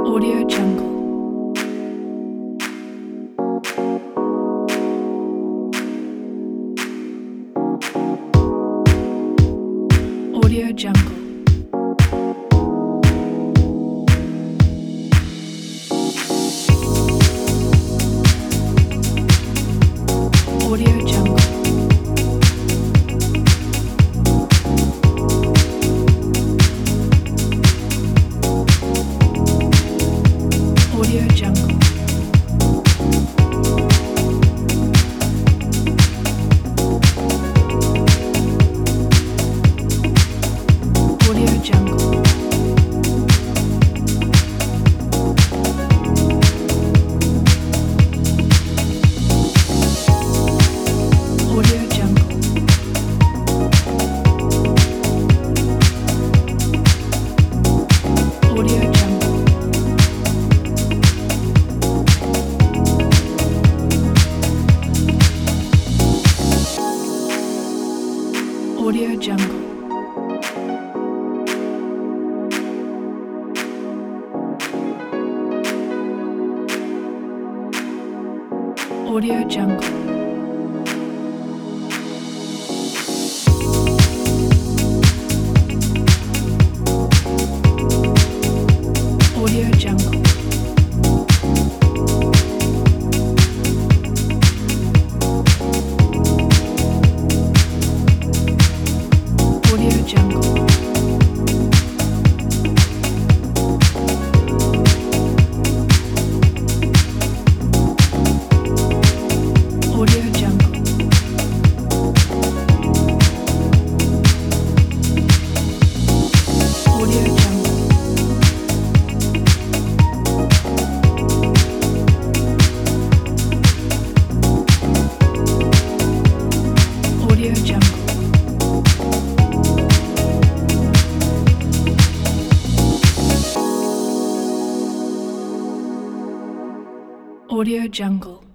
Audio Jungle. Audio Jungle. Audio Jungle. Audio Jungle. Audio Jungle. Audio Jungle. Audio Jungle. Audio Jungle. Audio Jungle. Audio Jungle. Audio Jungle. Audio Jungle. Audio Jungle. Audio Jungle. Audio Jungle.